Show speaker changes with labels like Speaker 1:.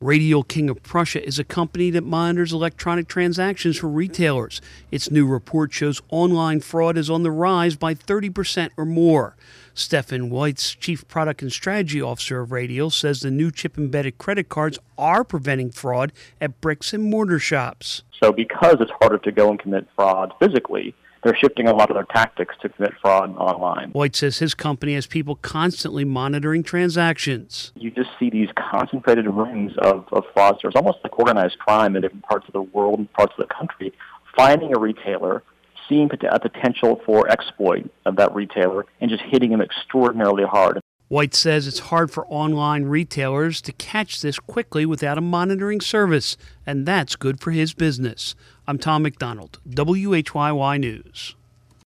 Speaker 1: Radial King of Prussia is a company that monitors electronic transactions for retailers. Its new report shows online fraud is on the rise by 30% or more. Stefan White's Chief Product and Strategy Officer of Radial says the new chip-embedded credit cards are preventing fraud at bricks and mortar shops.
Speaker 2: So because it's harder to go and commit fraud physically, they're shifting a lot of their tactics to commit fraud online.
Speaker 1: White says his company has people constantly monitoring transactions.
Speaker 2: You just see these concentrated rings of fraudsters, almost like organized crime in different parts of the world and parts of the country, finding a retailer, seeing a potential for exploit of that retailer, and just hitting them extraordinarily hard.
Speaker 1: White says it's hard for online retailers to catch this quickly without a monitoring service, and that's good for his business. I'm Tom McDonald, WHYY News.